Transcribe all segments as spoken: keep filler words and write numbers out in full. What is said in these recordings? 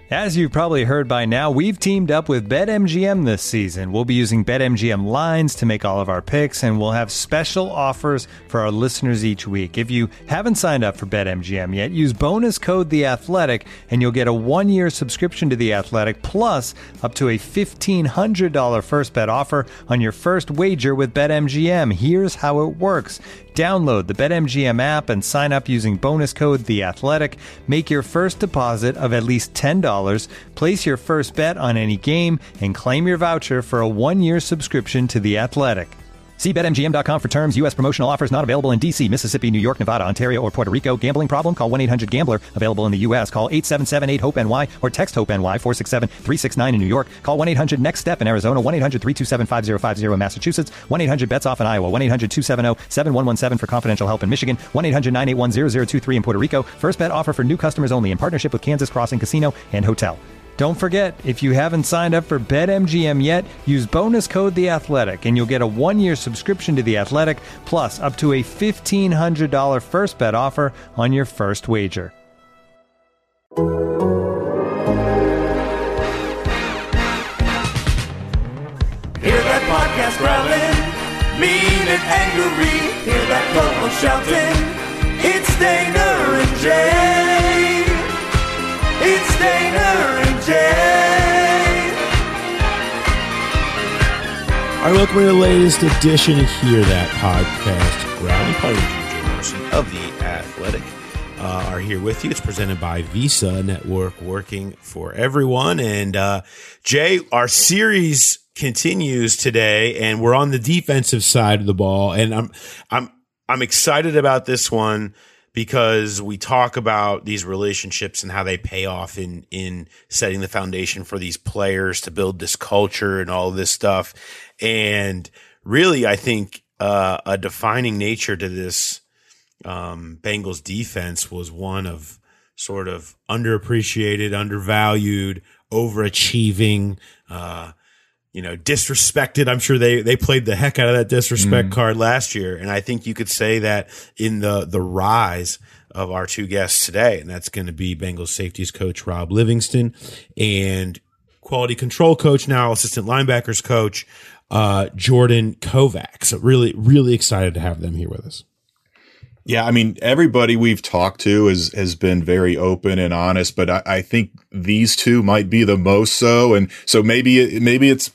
As you've probably heard by now, we've teamed up with BetMGM this season. We'll be using BetMGM lines to make all of our picks, and we'll have special offers for our listeners each week. If you haven't signed up for BetMGM yet, use bonus code The Athletic, and you'll get a one-year subscription to The Athletic, plus up to a fifteen hundred dollars first bet offer on your first wager with BetMGM. Here's how it works. Download the BetMGM app and sign up using bonus code The Athletic. Make your first deposit of at least ten dollars. Place your first bet on any game and claim your voucher for a one-year subscription to The Athletic. See Bet M G M dot com for terms. U S promotional offers not available in D C, Mississippi, New York, Nevada, Ontario, or Puerto Rico. Gambling problem? Call one eight hundred gambler. Available in the U S. Call eight seven seven eight hope N Y or text HOPE-NY four six seven three six nine in New York. Call one eight hundred next step in Arizona. one eight hundred three two seven five zero five zero in Massachusetts. one eight hundred bets off in Iowa. one eight hundred two seven zero seven one one seven for confidential help in Michigan. one eight hundred nine eight one zero zero two three in Puerto Rico. First bet offer for new customers only in partnership with Kansas Crossing Casino and Hotel. Don't forget, if you haven't signed up for BetMGM yet, use bonus code The Athletic, and you'll get a one-year subscription to The Athletic, plus up to a fifteen hundred dollars first bet offer on your first wager. Hear that podcast growling, mean and angry. Hear that co-host shouting, it's Dana and Jay. It's Dana and Jay. All right, welcome to the latest edition of Hear That Podcast. Growling, part of the Jay Morrison of The Athletic uh, are here with you. It's presented by Visa Network, working for everyone. And uh, Jay, our series continues today, and we're on the defensive side of the ball. And I'm I'm I'm excited about this one, because we talk about these relationships and how they pay off in, in setting the foundation for these players to build this culture and all of this stuff. And really, I think, uh, a defining nature to this, um, Bengals defense was one of sort of underappreciated, undervalued, overachieving, uh, you know, disrespected. I'm sure they, they played the heck out of that disrespect mm. card last year. And I think you could say that in the, the rise of our two guests today, and that's going to be Bengals safeties coach Rob Livingston and quality control coach, now assistant linebackers coach, uh, Jordan Kovacs. So really, really excited to have them here with us. Yeah, I mean, everybody we've talked to is, has been very open and honest, but I, I think these two might be the most so. And so maybe, maybe it's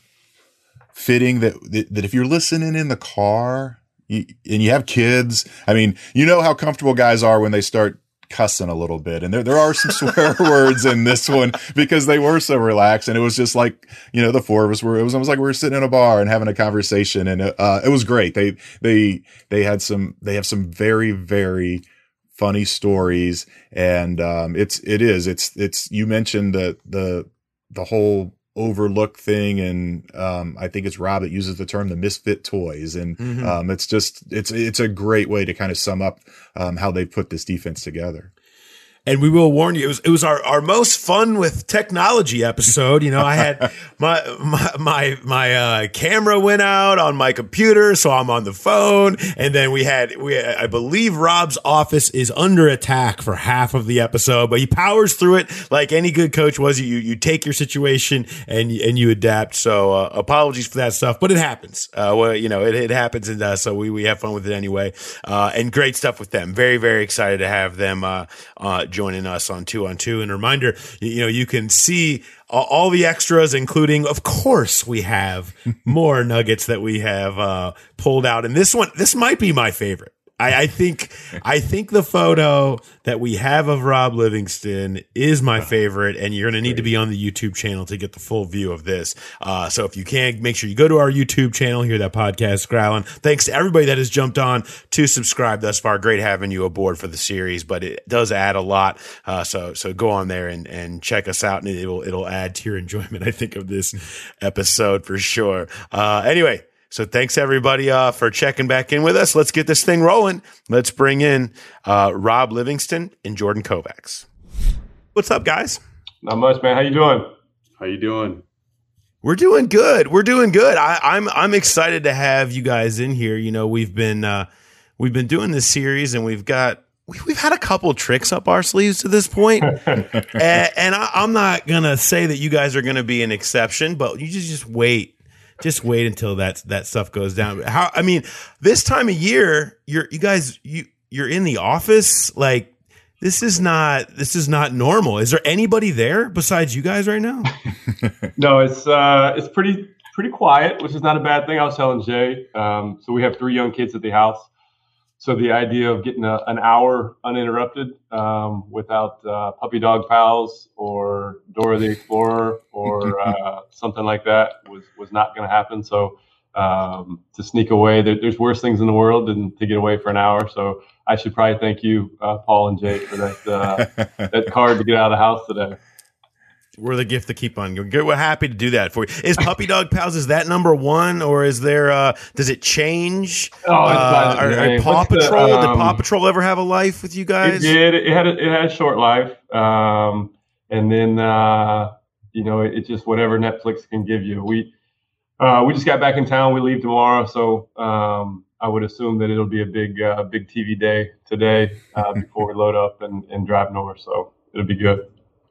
fitting that, that if you're listening in the car you, and you have kids, I mean, you know how comfortable guys are when they start cussing a little bit. And there, there are some swear words in this one because they were so relaxed. And it was just like, you know, the four of us were, it was almost like we were sitting in a bar and having a conversation. And, uh, it was great. They, they, they had some, they have some very, very funny stories. And, um, it's, it is, it's, it's, you mentioned the, the, the whole overlook thing. And, um, I think it's Rob that uses the term, the misfit toys. And, mm-hmm. um, it's just, it's, it's a great way to kind of sum up, um, how they put this defense together. And we will warn you, it was, it was our, our most fun with technology episode. You know, I had my, my, my, my, uh, camera went out on my computer, so I'm on the phone. And then we had, we, I believe Rob's office is under attack for half of the episode, but he powers through it like any good coach was. You, you take your situation and, and you adapt. So, uh, apologies for that stuff, but it happens. Uh, well, you know, it, it happens. And, uh, so we, we have fun with it anyway. Uh, and great stuff with them. Very, very excited to have them, uh, uh, joining us on two on two. And a reminder, you know, you can see all the extras, including, of course, we have more nuggets that we have uh, pulled out. And this one, this might be my favorite. I, I think, I think the photo that we have of Rob Livingston is my favorite, and you're going to need to be on the YouTube channel to get the full view of this. Uh, so if you can, make sure you go to our YouTube channel, Hear That Podcast Growling. Thanks to everybody that has jumped on to subscribe thus far. Great having you aboard for the series, but it does add a lot. Uh, so, so go on there and, and check us out, and it will, it'll add to your enjoyment, I think, of this episode for sure. Uh, anyway. So thanks everybody uh, for checking back in with us. Let's get this thing rolling. Let's bring in uh, Rob Livingston and Jordan Kovacs. What's up, guys? Not much, man. How you doing? How you doing? We're doing good. We're doing good. I, I'm I'm excited to have you guys in here. You know, we've been uh, we've been doing this series, and we've got we, we've had a couple tricks up our sleeves to this point, and, and I, I'm not gonna say that you guys are gonna be an exception, but you just just wait, just wait until that that stuff goes down. How I mean, this time of year, you're you guys you you're in the office like. This is not this is not normal. Is there anybody there besides you guys right now? No, it's uh, it's pretty pretty quiet, which is not a bad thing. I was telling Jay. Um, so we have three young kids at the house. So the idea of getting a, an hour uninterrupted um, without uh, puppy dog pals or Dora the Explorer or uh, something like that was was not going to happen. So um, to sneak away, there, there's worse things in the world than to get away for an hour. So I should probably thank you, uh, Paul and Jay, for that uh, that card to get out of the house today. We're the gift to keep on going. We're happy to do that for you. Is Puppy Dog Pals, is that number one, or is there? Uh, does it change? Oh, uh, are, are Paw What's Patrol? the, um, did Paw Patrol ever have a life with you guys? It did. It had a, it had a short life, um, and then uh, you know it, it just whatever Netflix can give you. We uh, we just got back in town. We leave tomorrow, so. Um, I would assume that it'll be a big, uh, big T V day today uh, before we load up and, and drive north. So it'll be good.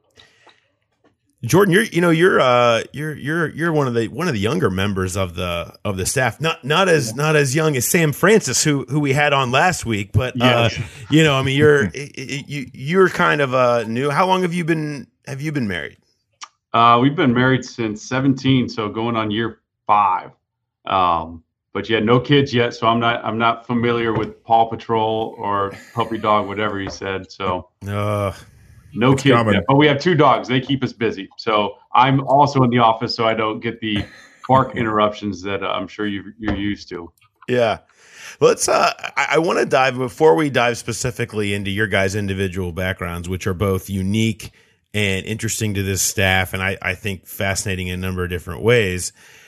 Jordan, you're you know you're uh you're you're you're one of the one of the younger members of the of the staff. Not not as not as young as Sam Francis, who who we had on last week, but uh, Yeah. you know I mean you're you you're kind of uh new. How long have you been have you been married? Uh, we've been married since seventeen, so going on year five. Um, But yeah, no kids yet, so I'm not I'm not familiar with Paw Patrol or Puppy Dog, whatever you said. So Uh, no It's kids coming. yet. But we have two dogs; they keep us busy. So I'm also in the office, so I don't get the bark interruptions that uh, I'm sure you you're used to. Yeah. Let's uh I, I want to dive before we dive specifically into your guys' individual backgrounds, which are both unique and interesting to this staff, and I, I think fascinating in a number of different ways.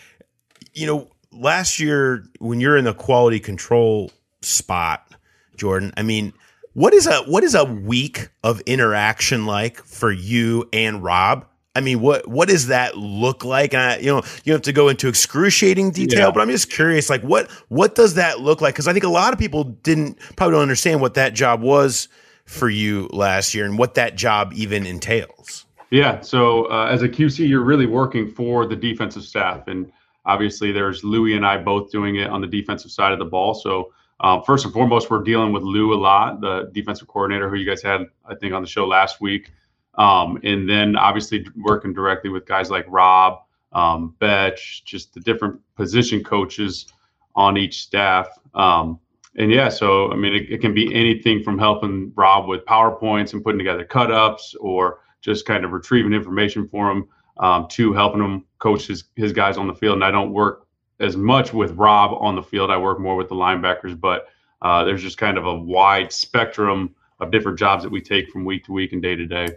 You know, last year when you're in the quality control spot, Jordan, I mean, what is a what is a week of interaction like for you and Rob? I mean, what what does that look like? And I, you know, you don't have to go into excruciating detail, Yeah. but I'm just curious, like what what does that look like? Because I think a lot of people didn't probably don't understand what that job was for you last year and what that job even entails. Yeah. So uh, as a Q C, you're really working for the defensive staff, and obviously there's Louie and I both doing it on the defensive side of the ball. So um, first and foremost, we're dealing with Lou a lot, the defensive coordinator who you guys had, I think, on the show last week. Um, and then obviously working directly with guys like Rob, um, Betch, just the different position coaches on each staff. Um, and yeah, so, I mean, it, it can be anything from helping Rob with PowerPoints and putting together cut-ups or just kind of retrieving information for him, um, to helping him coach his, his guys on the field. And I don't work as much with Rob on the field. I work more with the linebackers, but uh, there's just kind of a wide spectrum of different jobs that we take from week to week and day to day.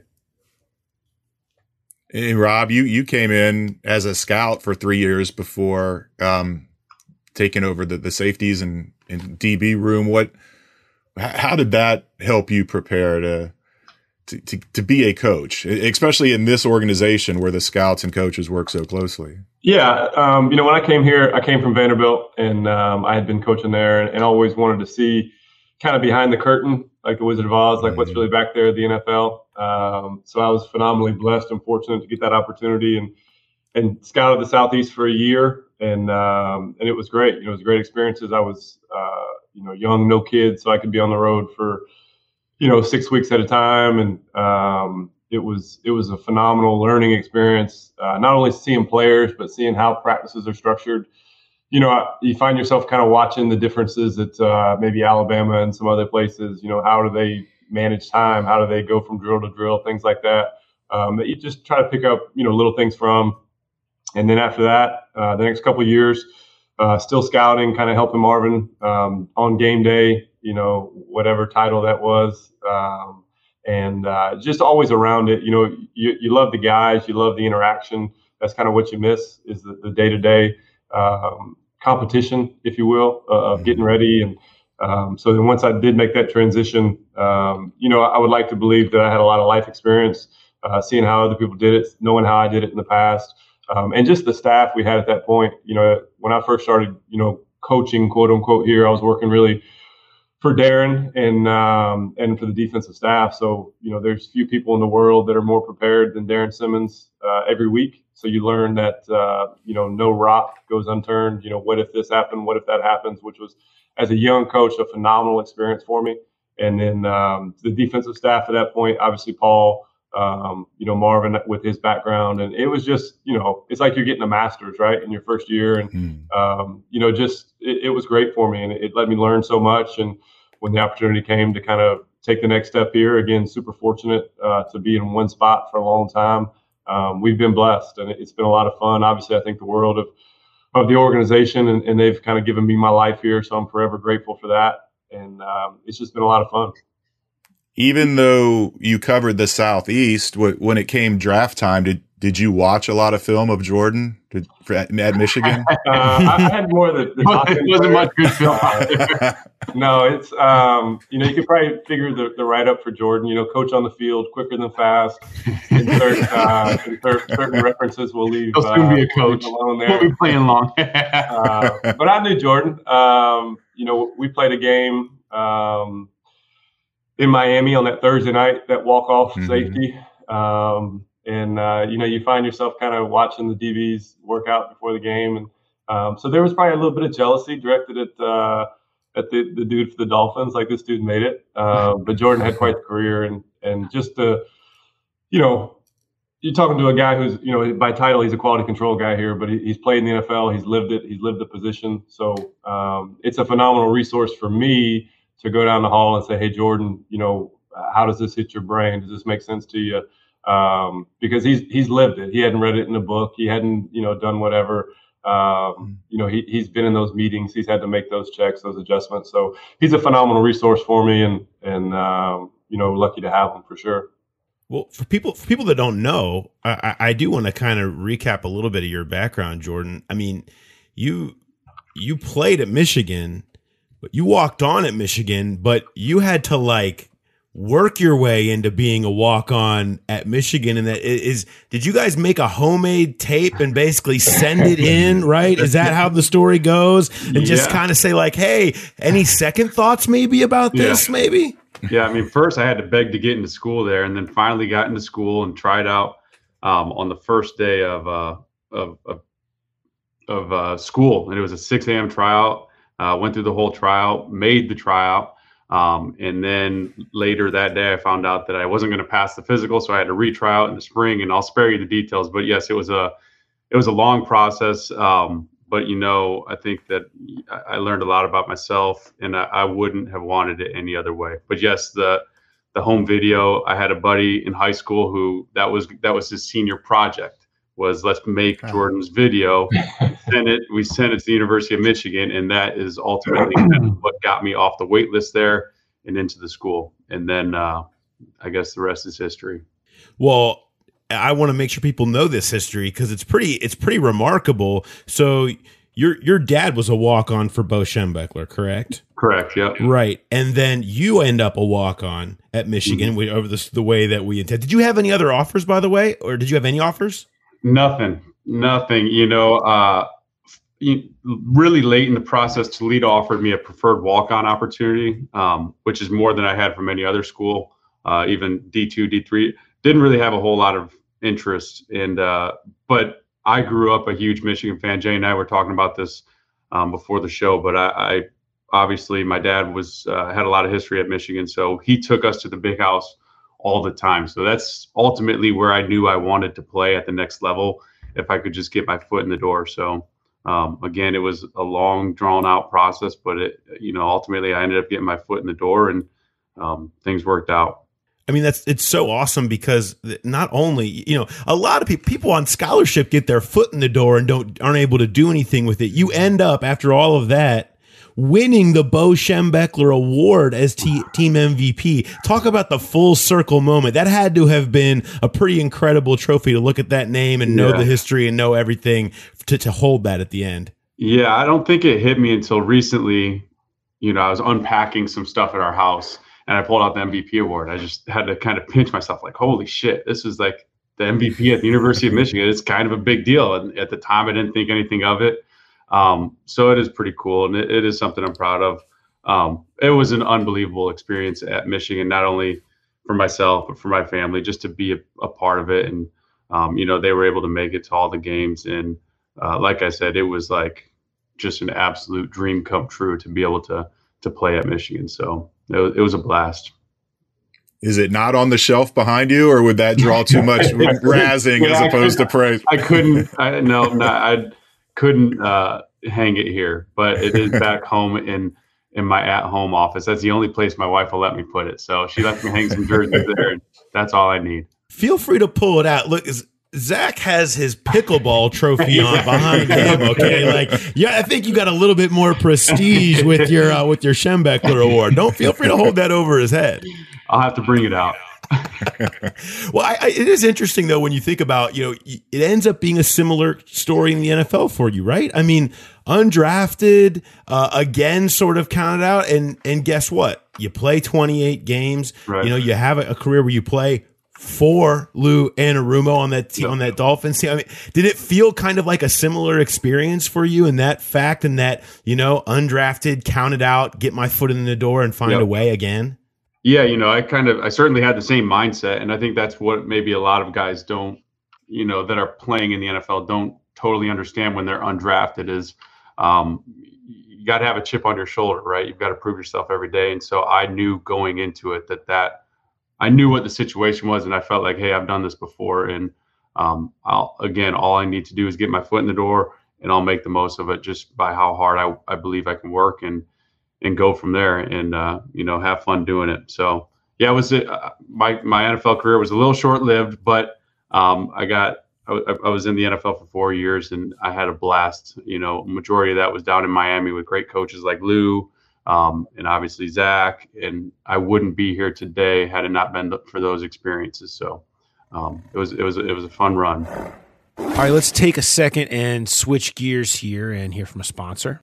And Rob, you you came in as a scout for three years before um, taking over the, the safeties and, and D B room. What? How did that help you prepare to, to to to be a coach, especially in this organization where the scouts and coaches work so closely? Yeah, um, you know, when I came here, I came from Vanderbilt, and um, I had been coaching there, and, and always wanted to see kind of behind the curtain, like the Wizard of Oz, like what's really back there at the N F L. Um, so I was phenomenally blessed and fortunate to get that opportunity, and and scouted the Southeast for a year, and um, and it was great. You know, it was great experiences. I was uh, you know young, no kids, so I could be on the road for you know six weeks at a time, and um, it was it was a phenomenal learning experience. Uh, not only seeing players, but seeing how practices are structured. You know, you find yourself kind of watching the differences at uh, maybe Alabama and some other places. You know, how do they manage time? How do they go from drill to drill? Things like that. Um, that you just try to pick up, you know, little things from. And then after that, uh, the next couple of years, uh, still scouting, kind of helping Marvin um, on game day. You know, whatever title that was, um, and uh, just always around it. You know, you, you love the guys, you love the interaction. That's kind of what you miss is the, the day-to-day um, competition, if you will, uh, of getting ready. And um, so then once I did make that transition, um, you know, I would like to believe that I had a lot of life experience, uh, seeing how other people did it, knowing how I did it in the past, um, and just the staff we had at that point. You know, when I first started, you know, coaching, quote unquote, here, I was working really for Darren and um, and for the defensive staff. So, you know, there's few people in the world that are more prepared than Darren Simmons uh, every week. So you learn that, uh, you know, no rock goes unturned. You know, what if this happened? What if that happens? Which was, as a young coach, a phenomenal experience for me. And then um, the defensive staff at that point, obviously Paul, um, you know, Marvin with his background. And it was just, you know, it's like you're getting a master's, right, in your first year. And, mm. um, you know, just it, it was great for me. And it, it let me learn so much. And when the opportunity came to kind of take the next step here, again, super fortunate uh, to be in one spot for a long time. Um, we've been blessed, and it's been a lot of fun. Obviously, I think the world of, of the organization, and, and they've kind of given me my life here. So I'm forever grateful for that. And um, it's just been a lot of fun. Even though you covered the Southeast, when it came draft time, did did you watch a lot of film of Jordan did, at, at Michigan? uh, I had more of the, the it wasn't much good film out there. No, it's um, you know, you could probably figure the, the write up for Jordan. You know, coach on the field, quicker than fast. Insert, uh, insert certain references will leave. He'll soon uh, be a coach. Alone there. Won't be playing long. uh, but I knew Jordan. Um, you know, we played a game um, in Miami on that Thursday night, that walk off mm-hmm. safety. Um, And, uh, you know, you find yourself kind of watching the D Bs work out before the game. And um, so there was probably a little bit of jealousy directed at uh, at the, the dude for the Dolphins, like this dude made it. Uh, but Jordan had quite the career. And, and just the, you know, you're talking to a guy who's, you know, by title, he's a quality control guy here, but he, he's played in the N F L. He's lived it. He's lived the position. So um, it's a phenomenal resource for me to go down the hall and say, hey, Jordan, you know, how does this hit your brain? Does this make sense to you? Um, because he's he's lived it. He hadn't read it in a book. He hadn't, you know, done whatever. Um, you know, he he's been in those meetings. He's had to make those checks, those adjustments. So he's a phenomenal resource for me, and and um, you know, lucky to have him for sure. Well, for people for people that don't know, I, I do want to kind of recap a little bit of your background, Jordan. I mean, you you played at Michigan, but you walked on at Michigan, but you had to like work your way into being a walk-on at Michigan. And that is, did you guys make a homemade tape and basically send it in, right? Is that how the story goes? And just yeah. kind of say like, hey, any second thoughts maybe about this, yeah. maybe? Yeah, I mean, first I had to beg to get into school there, and then finally got into school and tried out um, on the first day of uh, of of, of uh, school. And it was a six a.m. tryout. Uh, went through the whole tryout, made the tryout. Um, and then later that day, I found out that I wasn't going to pass the physical, so I had to retry out in the spring. And I'll spare you the details, but yes, it was a it was a long process. Um, but you know, I think that I learned a lot about myself, and I, I wouldn't have wanted it any other way. But yes, the the home video. I had a buddy in high school who that was that was his senior project. Was let's make Jordan's video, send it. We sent it to the University of Michigan, and that is ultimately what got me off the wait list there and into the school. And then uh, I guess the rest is history. Well, I want to make sure people know this history because it's pretty it's pretty remarkable. So your your dad was a walk-on for Bo Schembechler, correct? Correct. Yeah. Right, and then you end up a walk-on at Michigan mm-hmm. over the the way that we intend. Did you have any other offers, by the way, or did you have any offers? Nothing, nothing. You know, uh, really late in the process, Toledo offered me a preferred walk-on opportunity, um, which is more than I had from any other school, uh, even D two, D three. Didn't really have a whole lot of interest. And uh, but I grew up a huge Michigan fan. Jay and I were talking about this um, before the show, but I, I obviously my dad was uh, had a lot of history at Michigan, so he took us to the Big House all the time. So that's ultimately where I knew I wanted to play at the next level if I could just get my foot in the door. So um, again, it was a long drawn out process, but it, you know, ultimately I ended up getting my foot in the door, and um, things worked out. I mean, that's it's so awesome because not only, you know, a lot of people people on scholarship get their foot in the door and don't aren't able to do anything with it. You end up after all of that winning the Bo Schembechler Award as t- team M V P. Talk about the full circle moment. That had to have been a pretty incredible trophy to look at that name and know yeah. the history and know everything to, to hold that at the end. Yeah, I don't think it hit me until recently. You know, I was unpacking some stuff at our house and I pulled out the M V P award. I just had to kind of pinch myself like, holy shit, this is like the M V P at the University of Michigan. It's kind of a big deal. And at the time, I didn't think anything of it. Um, so it is pretty cool, and it, it is something I'm proud of. um, it was an unbelievable experience at Michigan, not only for myself, but for my family, just to be a, a part of it. And, um, you know, they were able to make it to all the games. And uh, like I said, it was like just an absolute dream come true to be able to to play at Michigan. So it was, it was a blast. Is it not on the shelf behind you, or would that draw too much razzing as opposed to praise? I couldn't. I, no, no, I couldn't uh, hang it here, but it is back home in in my at-home office. That's the only place my wife will let me put it. So she lets me hang some jerseys there, and that's all I need. Feel free to pull it out. Look, Zach has his pickleball trophy on behind him. Okay, like yeah, I think you got a little bit more prestige with your uh, with your Schembechler award. Don't feel free to hold that over his head. I'll have to bring it out. Well, I, I, it is interesting though when you think about, you know, it ends up being a similar story in the N F L for you, right? I mean, undrafted, uh, again, sort of counted out, and and guess what? You play twenty-eight games. Right. You know, you have a, a career where you play for Lou Anarumo on that team, on that Dolphins team. I mean, did it feel kind of like a similar experience for you in that fact, and that, you know, undrafted, counted out, get my foot in the door and find Yep. a way again? Yeah, you know, I kind of, I certainly had the same mindset, and I think that's what maybe a lot of guys don't, you know, that are playing in the N F L don't totally understand when they're undrafted is, um, you got to have a chip on your shoulder, right? You've got to prove yourself every day. And so I knew going into it that that, I knew what the situation was, and I felt like, hey, I've done this before, and um, I'll, again, all I need to do is get my foot in the door, and I'll make the most of it just by how hard I, I believe I can work, and and go from there, and uh, you know, have fun doing it. So yeah, it was uh, my my N F L career was a little short lived, but um, I got I, I was in the N F L for four years, and I had a blast. You know, majority of that was down in Miami with great coaches like Lou. Um, and obviously Zach, and I wouldn't be here today had it not been for those experiences. So um, it was it was it was a fun run. All right, let's take a second and switch gears here and hear from a sponsor.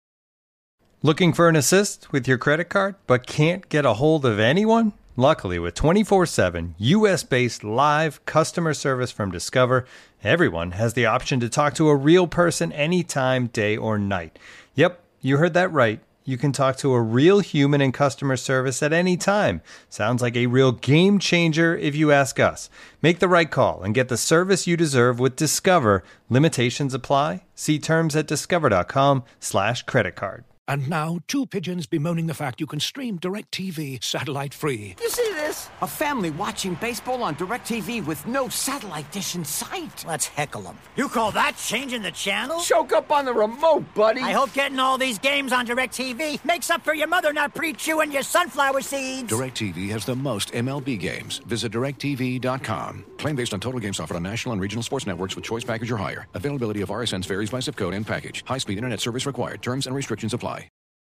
Looking for an assist with your credit card, but can't get a hold of anyone? Luckily, with twenty-four seven U S-based live customer service from Discover, everyone has the option to talk to a real person anytime, day or night. Yep, you heard that right. You can talk to a real human in customer service at any time. Sounds like a real game changer if you ask us. Make the right call and get the service you deserve with Discover. Limitations apply. See terms at discover.com slash credit card. And now, two pigeons bemoaning the fact you can stream DirecTV satellite-free. You see this? A family watching baseball on DirecTV with no satellite dish in sight. Let's heckle them. You call that changing the channel? Choke up on the remote, buddy. I hope getting all these games on DirecTV makes up for your mother not pre-chewing your sunflower seeds. DirecTV has the most M L B games. Visit direct T V dot com. Claim based on total games offered on national and regional sports networks with choice package or higher. Availability of R S Ns varies by zip code and package. High-speed internet service required. Terms and restrictions apply.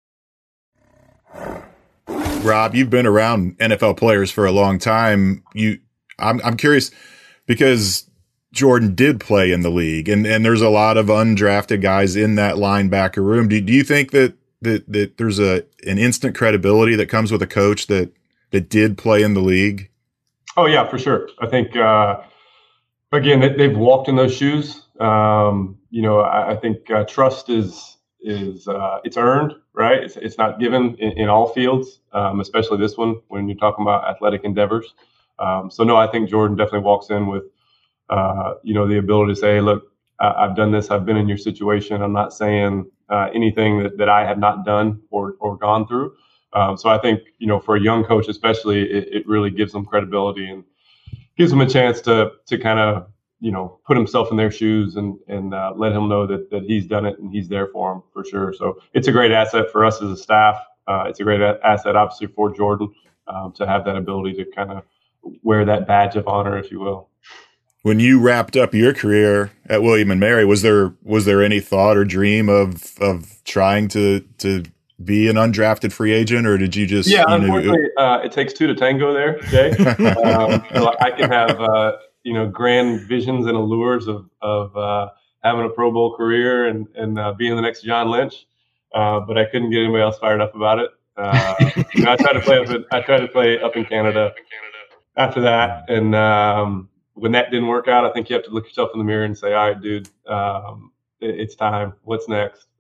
Rob, you've been around N F L players for a long time. You, I'm, I'm curious because Jordan did play in the league, and, and there's a lot of undrafted guys in that linebacker room. Do, do you think that, that, that there's a, an instant credibility that comes with a coach that, that did play in the league? Oh yeah, for sure. I think, uh, again, they, they've walked in those shoes. Um, you know, I, I think uh, trust is, is uh, it's earned, right? It's it's not given in, in all fields, um, especially this one when you're talking about athletic endeavors. Um, so no, I think Jordan definitely walks in with, uh, you know, the ability to say, hey, look, I, I've done this. I've been in your situation. I'm not saying uh, anything that, that I have not done or or gone through. Um, so I think, you know, for a young coach, especially, it, it really gives them credibility and gives them a chance to to kind of, you know, put himself in their shoes and and uh, let him know that that he's done it and he's there for him for sure. So it's a great asset for us as a staff. Uh, it's a great a- asset, obviously, for Jordan um, to have that ability to kind of wear that badge of honor, if you will. When you wrapped up your career at William and Mary, was there was there any thought or dream of of trying to to be an undrafted free agent, or did you just? Yeah, you know, unfortunately, uh, it takes two to tango there, Jay. um, so I can have. Uh, you know, grand visions and allures of, of uh, having a Pro Bowl career and, and uh, being the next John Lynch. Uh, but I couldn't get anybody else fired up about it. Uh, you know, I tried to play up in, I tried to play up in Canada after that. And um, when that didn't work out, I think you have to look yourself in the mirror and say, all right, dude, um, it, it's time. What's next?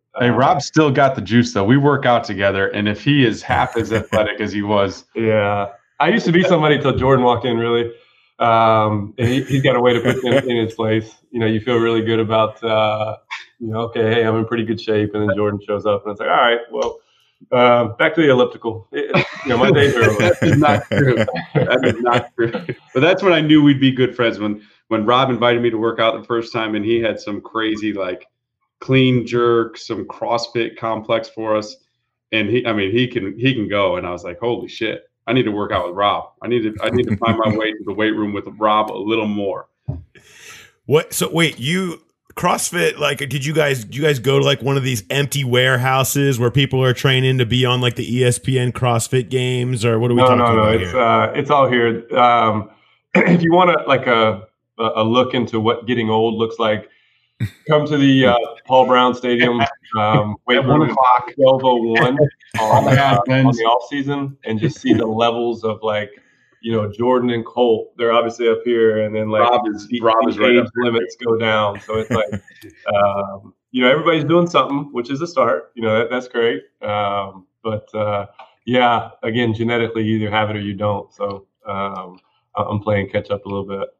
Hey, Uh, Rob's still got the juice, though. We work out together, and if he is half as athletic as he was, yeah, I used to be somebody till Jordan walked in. Really, um, and he, he's got a way to put him in his place. You know, you feel really good about, uh, you know, okay, hey, I'm in pretty good shape, and then Jordan shows up, and it's like, all right, well, uh, back to the elliptical. It, you know, my days are over. That is not true. That is not true. But that's when I knew we'd be good friends. When when Rob invited me to work out the first time, and he had some crazy like clean jerk, some CrossFit complex for us, and he, I mean, he can he can go, and I was like, holy shit, I need to work out with Rob. I need to I need to find my way to the weight room with Rob a little more. What? So wait, you CrossFit? Like, did you guys? Did you guys go to like one of these empty warehouses where people are training to be on like the E S P N CrossFit Games, or what are we no, talking no, no. about It's here? uh, it's all here. Um, if you want to like a a look into what getting old looks like, come to the uh, Paul Brown Stadium um, weight At one room o'clock. twelve oh one on, the uh, admins. on the off season, and just see the levels of like, you know, Jordan and Colt. They're obviously up here, and then like Rob is the, Rob the is right age up there. limits go down. So it's like, um, you know, everybody's doing something, which is a start. You know, that, that's great. Um, but uh, yeah, again, genetically, you either have it or you don't. So um, I'm playing catch up a little bit.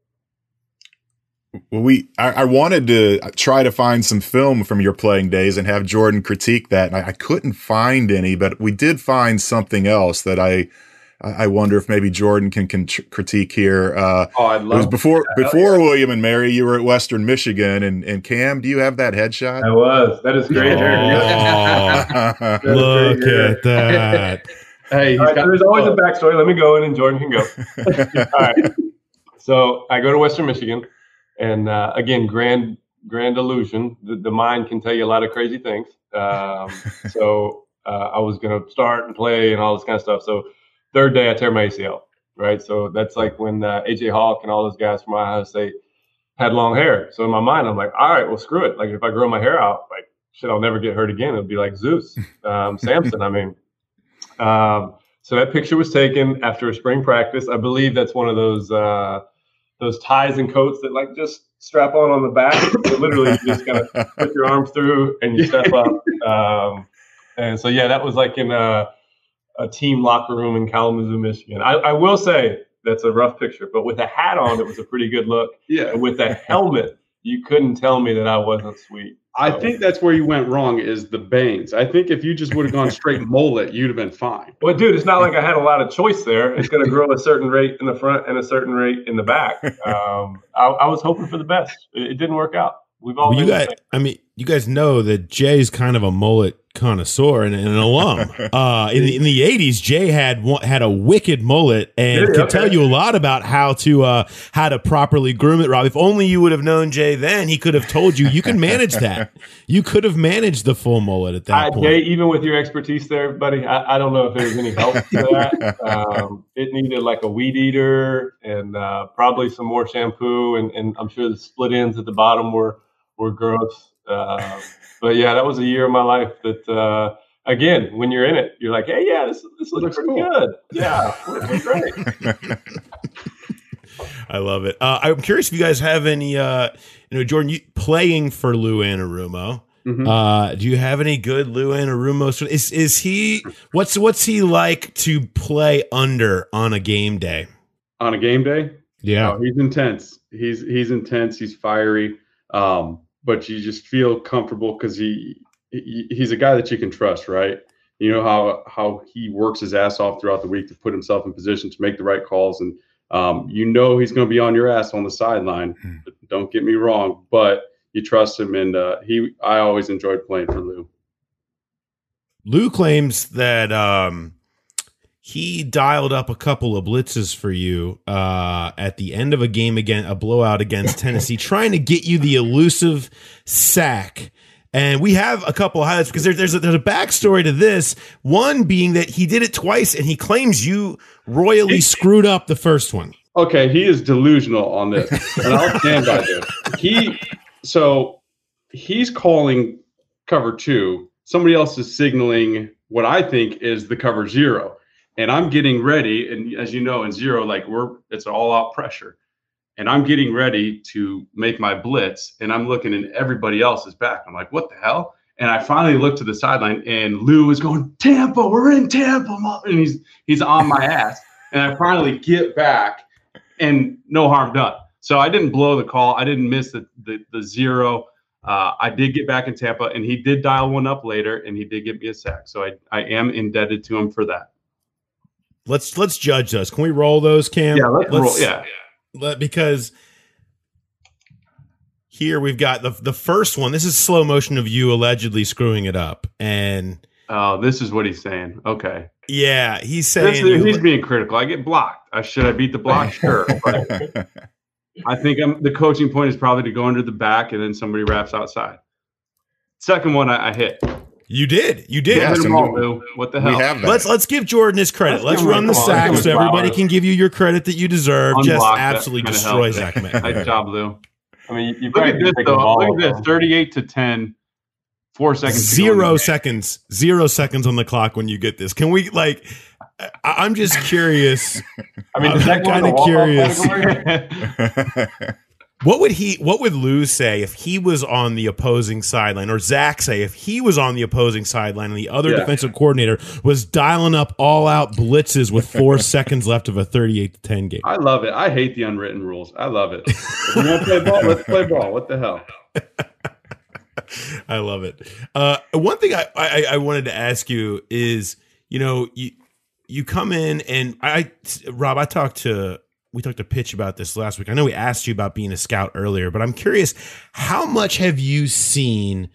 Well, we I, I wanted to try to find some film from your playing days and have Jordan critique that, and I, I couldn't find any, but we did find something else that I I wonder if maybe Jordan can, can tr- critique here. Uh, Oh, I'd it was love before that. before William and Mary. You were at Western Michigan, and, and Cam, do you have that headshot? I was. That is great. Oh, look at that! Hey, he's All right, got so there's always a backstory. Let me go in, and Jordan can go. All right. So I go to Western Michigan, and uh, again, grand grand illusion. The, the mind can tell you a lot of crazy things. Um, so uh, I was going to start and play and all this kind of stuff. So third day, I tear my A C L. Right. So that's like when uh, A J Hawk and all those guys from Ohio State had long hair. So in my mind, I'm like, all right, well, screw it. Like if I grow my hair out, like shit, I'll never get hurt again. It'll be like Zeus, um, Samson. I mean. Um, so that picture was taken after a spring practice. I believe that's one of those uh, those ties and coats that like just strap on on the back. So literally, you just kind of put your arms through and you step up. Um, and so yeah, that was like in a, a team locker room in Kalamazoo, Michigan. I, I will say that's a rough picture, but with a hat on, it was a pretty good look. Yeah. And with a helmet, you couldn't tell me that I wasn't sweet. I think that's where you went wrong is the bangs. I think if you just would have gone straight mullet, you'd have been fine. Well, dude, it's not like I had a lot of choice there. It's going to grow a certain rate in the front and a certain rate in the back. Um, I, I was hoping for the best. It, it didn't work out. We've all Well, you been guys, I mean, you guys know that Jay's kind of a mullet connoisseur and, and an alum. Uh, in the in the eighties, Jay had one, had a wicked mullet and Did he? could Okay. tell you a lot about how to uh, how to properly groom it. Rob, if only you would have known Jay then, he could have told you you can manage that. You could have managed the full mullet at that I, point. Jay, even with your expertise there, buddy, I, I don't know if there was any help to that. Um, it needed like a weed eater and uh, probably some more shampoo, and, and I'm sure the split ends at the bottom were were gross. Uh, but yeah, that was a year of my life that, uh, again, when you're in it, you're like, hey, yeah, this this looks, Looks pretty cool. good. Yeah, we're, we're great. I love it. Uh, I'm curious if you guys have any, uh, you know, Jordan, you playing for Lou Anarumo. Mhm. Uh, do you have any good Lou Anarumo? Is is he what's what's he like to play under on a game day? On a game day, Yeah, oh, he's intense. He's he's intense. He's fiery. Um, but you just feel comfortable because he, he he's a guy that you can trust, right? You know how how he works his ass off throughout the week to put himself in position to make the right calls, and um, you know he's going to be on your ass on the sideline. Hmm. Don't get me wrong, but you trust him, and uh, he. I always enjoyed playing for Lou. Lou claims that um, he dialed up a couple of blitzes for you uh, at the end of a game again, a blowout against Tennessee, trying to get you the elusive sack. And we have a couple of highlights because there, there's a, there's a backstory to this. One being that he did it twice, and he claims you royally screwed up the first one. Okay, he is delusional on this, and I'll stand by this. He so he's calling cover two. Somebody else is signaling what I think is the cover zero, and I'm getting ready. And as you know, in zero, like we're it's all out pressure, and I'm getting ready to make my blitz, and I'm looking, and everybody else is back. I'm like, what the hell? And I finally looked to the sideline, and Lou was going, Tampa, we're in Tampa. Mom. And he's he's on my ass. And I finally get back, and no harm done. So I didn't blow the call. I didn't miss the the, the zero. Uh, I did get back in Tampa, and he did dial one up later, and he did give me a sack. So I, I am indebted to him for that. Let's let's judge those. Can we roll those, Cam? Yeah, let's, let's roll. Yeah, let, because here we've got the the first one. This is slow motion of you allegedly screwing it up, and oh, this is what he's saying. Okay, yeah, he's saying this, he's being critical. I get blocked. I should I beat the block? Sure. But I think I'm, the coaching point is probably to go under the back, and then somebody wraps outside. Second one, I, I hit. You did. You did. Yeah, all, what the hell? We have that. Let's let's give Jordan his credit. Let's, let's run the sack so everybody can give you your credit that you deserve. Unblock Just absolutely destroy Zach Metton. Nice job, Lou. I mean, you look at this though. Look at this. Thirty-eight to ten. Four seconds. Zero seconds. Zero seconds on the clock when you get this. Can we like? I, I'm just curious. I mean, I'm kind of curious. What would he? What would Lou say if he was on the opposing sideline, or Zach say if he was on the opposing sideline and the other yeah. defensive coordinator was dialing up all-out blitzes with four seconds left of a thirty-eight to ten game? I love it. I hate the unwritten rules. I love it. If you want to play ball, let's play ball. What the hell? I love it. Uh, one thing I, I I wanted to ask you is, you know, you you come in and I, Rob, I talked to. We talked to Pitch about this last week. I know we asked you about being a scout earlier, but I'm curious, how much have you seen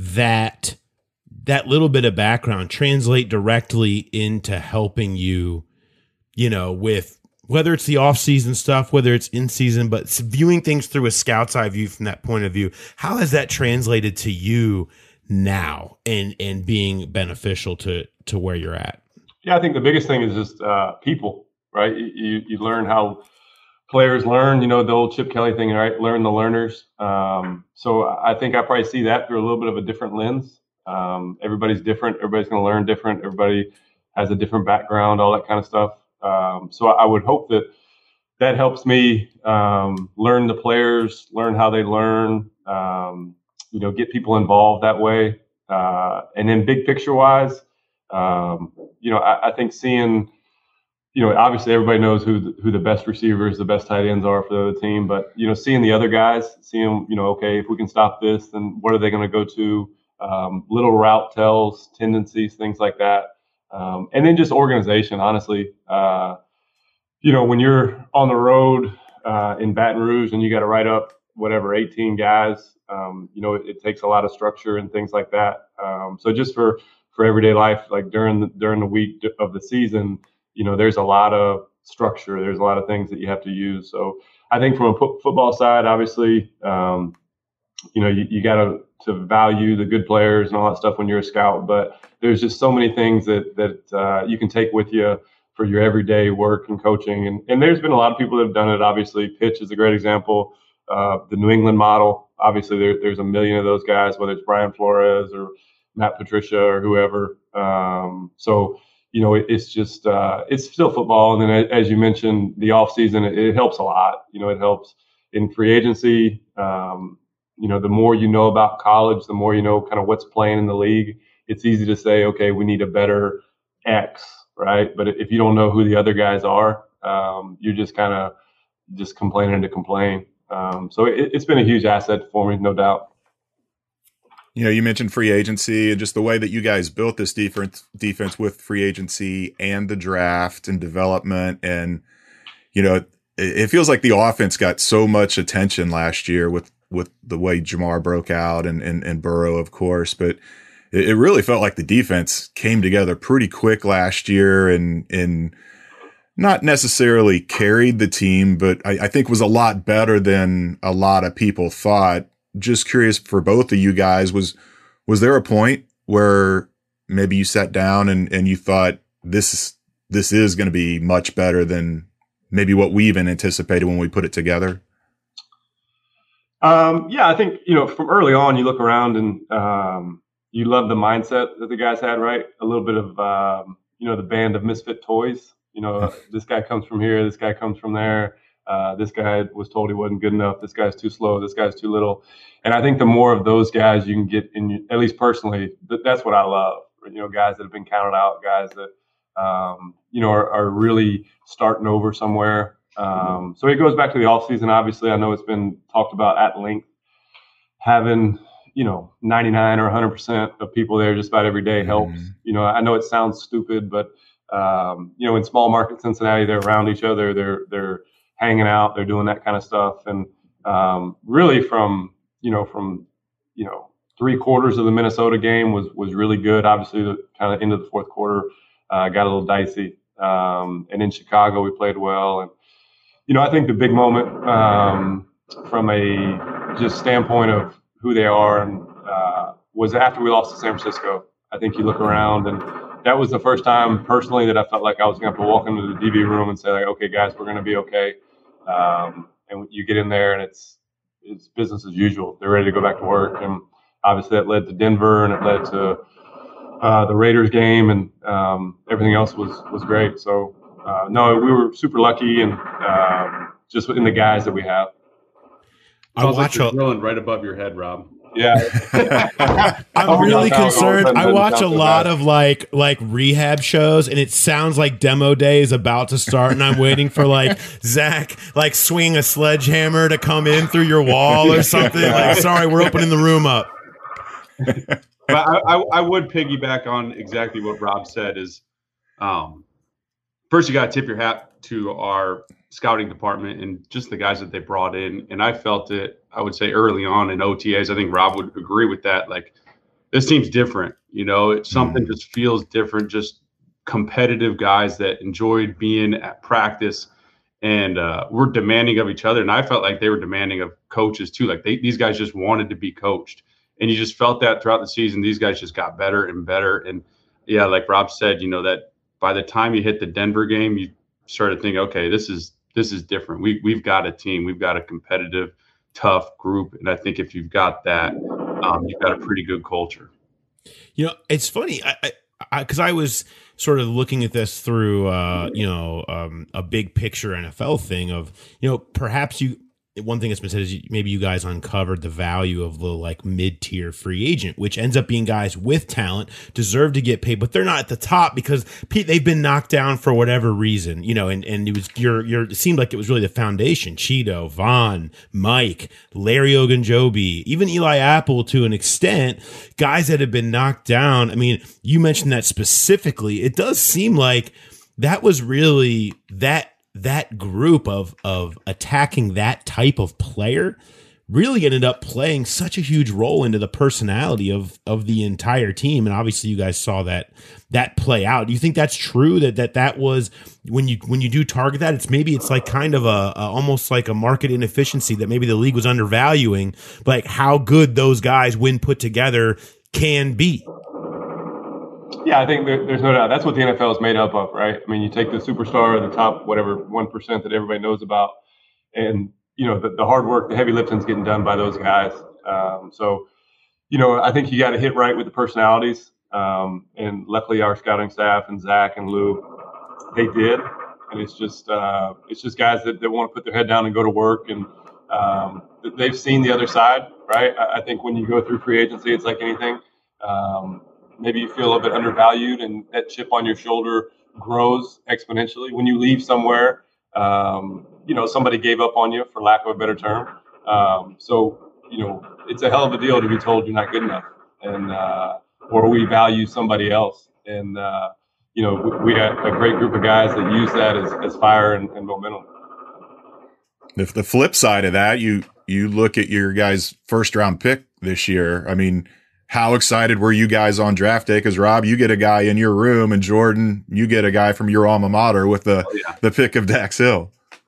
that that little bit of background translate directly into helping you, you know, with whether it's the off-season stuff, whether it's in-season, but viewing things through a scout's eye view from that point of view, how has that translated to you now and and being beneficial to to where you're at? Yeah, I think the biggest thing is just uh, people. Right, you you learn how players learn. You know the old Chip Kelly thing, right? Learn the learners. Um, so I think I probably see that through a little bit of a different lens. Um, everybody's different. Everybody's going to learn different. Everybody has a different background, all that kind of stuff. Um, so I would hope that that helps me um, learn the players, learn how they learn. Um, you know, get people involved that way. Uh, and then big picture wise, um, you know, I, I think seeing. You know, obviously everybody knows who the, who the best receivers, the best tight ends are for the other team. But, you know, seeing the other guys, seeing, you know, okay, if we can stop this, then what are they going to go to? Um, little route tells, tendencies, things like that. Um, and then just organization, honestly. Uh, you know, when you're on the road uh, in Baton Rouge and you got to write up whatever, eighteen guys, um, you know, it, it takes a lot of structure and things like that. Um, so just for, for everyday life, like during the, during the week of the season, you know, there's a lot of structure. There's a lot of things that you have to use. So I think from a p- football side, obviously, um, you know, you, you got to to value the good players and all that stuff when you're a scout. But there's just so many things that that uh, you can take with you for your everyday work and coaching. And and there's been a lot of people that have done it. Obviously, Pitch is a great example. Uh, the New England model, obviously, there, there's a million of those guys, whether it's Brian Flores or Matt Patricia or whoever. Um, so. You know, it, it's just uh, it's still football, and then as you mentioned, the off season it, it helps a lot. You know, it helps in free agency. Um, you know, the more you know about college, the more you know kind of what's playing in the league. It's easy to say, okay, we need a better X, right? But if you don't know who the other guys are, um, you're just kind of just complaining to complain. Um, so it, it's been a huge asset for me, no doubt. You know, you mentioned free agency and just the way that you guys built this defense defense with free agency and the draft and development. And, you know, it, it feels like the offense got so much attention last year with, with the way Jamar broke out and, and, and Burrow, of course. But it, it really felt like the defense came together pretty quick last year and, and not necessarily carried the team, but I, I think was a lot better than a lot of people thought. Just curious for both of you guys, was was there a point where maybe you sat down and, and you thought this is this is going to be much better than maybe what we even anticipated when we put it together? Um, yeah, I think, you know, from early on, you look around and um, you love the mindset that the guys had, right? A little bit of, um, you know, the band of misfit toys. You know, this guy comes from here, this guy comes from there. Uh, this guy was told he wasn't good enough. This guy's too slow. This guy's too little. And I think the more of those guys you can get in, at least personally, th- that's what I love. You know, guys that have been counted out, guys that, um, you know, are, are really starting over somewhere. Um, so it goes back to the offseason. Obviously, I know it's been talked about at length. Having, you know, ninety-nine or one hundred percent of people there just about every day helps. Mm-hmm. You know, I know it sounds stupid, but, um, you know, in small market Cincinnati, they're around each other. They're, they're hanging out. They're doing that kind of stuff. And um, really from, you know, from, you know, three quarters of the Minnesota game was was really good. Obviously, the kind of end of the fourth quarter uh, got a little dicey. Um, and in Chicago, we played well. And, you know, I think the big moment um, from a just standpoint of who they are and uh, was after we lost to San Francisco. I think you look around, and that was the first time personally that I felt like I was going to have to walk into the D V room and say, like, okay, guys, we're going to be okay. Um, and you get in there, and it's it's business as usual. They're ready to go back to work. And obviously that led to Denver, and it led to uh, the Raiders game, and um, everything else was was great. So, uh, no, we were super lucky, and um, just in the guys that we have. I watch like drilling right above your head, Rob. Yeah. I'm really concerned. I watch a lot of like like rehab shows, and it sounds like demo day is about to start, and I'm waiting for like Zach like swinging a sledgehammer to come in through your wall or something. Like, sorry, we're opening the room up. But I, I, I would piggyback on exactly what Rob said is, um, first you got to tip your hat to our scouting department and just the guys that they brought in. And I felt it, I would say early on in O T As, I think Rob would agree with that. Like, this team's different, you know, it's something just feels different, just competitive guys that enjoyed being at practice, and uh, we're demanding of each other. And I felt like they were demanding of coaches too. Like they, these guys just wanted to be coached, and you just felt that throughout the season. These guys just got better and better. And yeah, like Rob said, you know, that by the time you hit the Denver game, you started thinking, okay, this is, this is different. We, we've got a team. We've got a competitive, tough group. And I think if you've got that, um, you've got a pretty good culture. You know, it's funny. I, I, cause I was sort of looking at this through, uh, you know, um, a big picture N F L thing of, you know, perhaps you, one thing that's been said is maybe you guys uncovered the value of the like mid-tier free agent, which ends up being guys with talent, deserve to get paid, but they're not at the top because they've been knocked down for whatever reason, you know, and, and it was your, your, it seemed like it was really the foundation. Cheeto, Vaughn, Mike, Larry Ogunjobi, even Eli Apple to an extent, guys that have been knocked down. I mean, you mentioned that specifically. It does seem like that was really that, that group of of attacking that type of player really ended up playing such a huge role into the personality of of the entire team. And obviously you guys saw that that play out. Do you think that's true, that that that was when you when you do target that, it's maybe it's like kind of a, a almost like a market inefficiency that maybe the league was undervaluing, like how good those guys when put together can be? Yeah, I think there, there's no doubt. That's what the N F L is made up of, right? I mean, you take the superstar, the top, whatever, one percent that everybody knows about, and, you know, the, the hard work, the heavy lifting's getting done by those guys. Um, so, you know, I think you got to hit right with the personalities. Um, and luckily our scouting staff and Zach and Lou, they did. And it's just, uh, it's just guys that, that want to put their head down and go to work. And um, they've seen the other side, right? I, I think when you go through free agency, it's like anything. Um, Maybe you feel a bit undervalued, and that chip on your shoulder grows exponentially. When you leave somewhere, um, you know, somebody gave up on you, for lack of a better term. Um, so, you know, it's a hell of a deal to be told you're not good enough, and uh, or we value somebody else. And, uh, you know, we, we got a great group of guys that use that as, as fire and, and momentum. The, the flip side of that, you you look at your guys' first round pick this year. I mean, how excited were you guys on draft day? Because Rob, you get a guy in your room, and Jordan, you get a guy from your alma mater with the, oh, yeah. the pick of Dax Hill.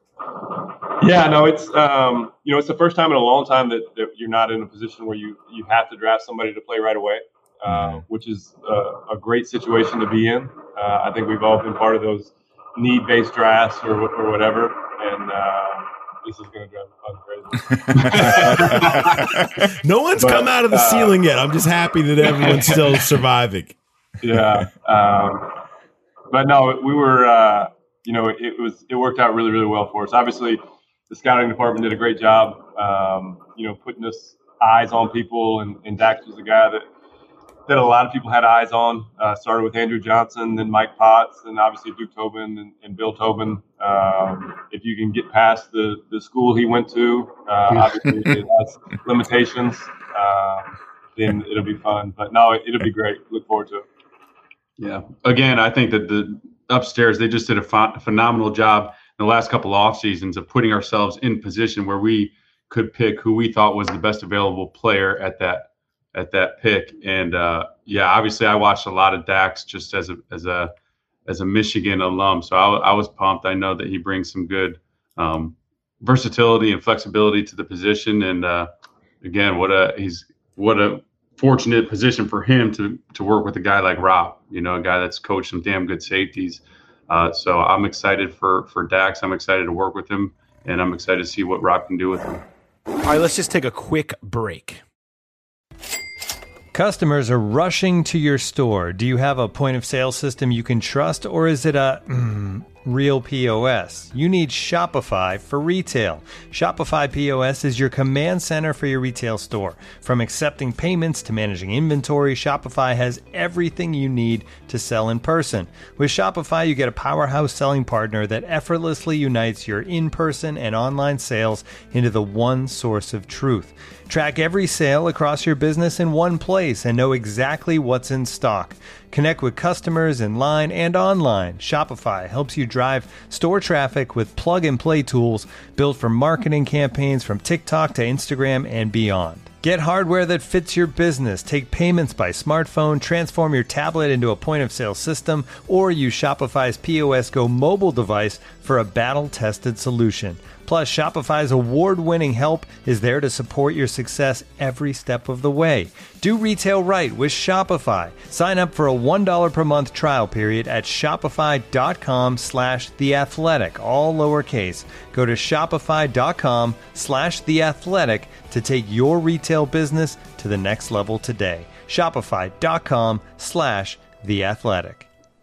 Yeah, no, it's um, you know, it's the first time in a long time that, that you're not in a position where you you have to draft somebody to play right away, uh, mm-hmm. which is a, a great situation to be in. Uh, I think we've all been part of those need-based drafts or or whatever, and. Uh, This is going to drive me crazy. No one's but, come out of the uh, ceiling yet. I'm just happy that everyone's still surviving. Yeah. Um, but no, we were, uh, you know, it, it was, it worked out really, really well for us. Obviously, the scouting department did a great job, um, you know, putting us eyes on people, and, and Dax was a guy that that a lot of people had eyes on. Uh, started with Andrew Johnson, then Mike Potts, and obviously Duke Tobin and, and Bill Tobin. Um, if you can get past the, the school he went to, uh, obviously it has limitations, uh, then it'll be fun. But no, it, it'll be great. Look forward to it. Yeah. Again, I think that the upstairs, they just did a ph- phenomenal job in the last couple of off seasons of putting ourselves in position where we could pick who we thought was the best available player at that at that pick. And uh, yeah, obviously I watched a lot of Dax just as a, as a, as a Michigan alum. So I, I was pumped. I know that he brings some good um, versatility and flexibility to the position. And uh, again, what a, he's, what a fortunate position for him to, to work with a guy like Rob, you know, a guy that's coached some damn good safeties. Uh, so I'm excited for, for Dax. I'm excited to work with him, and I'm excited to see what Rob can do with him. All right, let's just take a quick break. Customers are rushing to your store. Do you have a point of sale system you can trust, or is it a mm, real P O S? You need Shopify for retail. Shopify P O S is your command center for your retail store. From accepting payments to managing inventory, Shopify has everything you need to sell in person. With Shopify, you get a powerhouse selling partner that effortlessly unites your in-person and online sales into the one source of truth. Track every sale across your business in one place and know exactly what's in stock. Connect with customers in line and online. Shopify helps you drive store traffic with plug-and-play tools built for marketing campaigns from TikTok to Instagram and beyond. Get hardware that fits your business. Take payments by smartphone, transform your tablet into a point-of-sale system, or use Shopify's P O S Go mobile device for a battle-tested solution. Plus, Shopify's award-winning help is there to support your success every step of the way. Do retail right with Shopify. Sign up for a one dollar per month trial period at shopify.com slash theathletic, all lowercase. Go to shopify.com slash theathletic to take your retail business to the next level today. Shopify.com slash theathletic.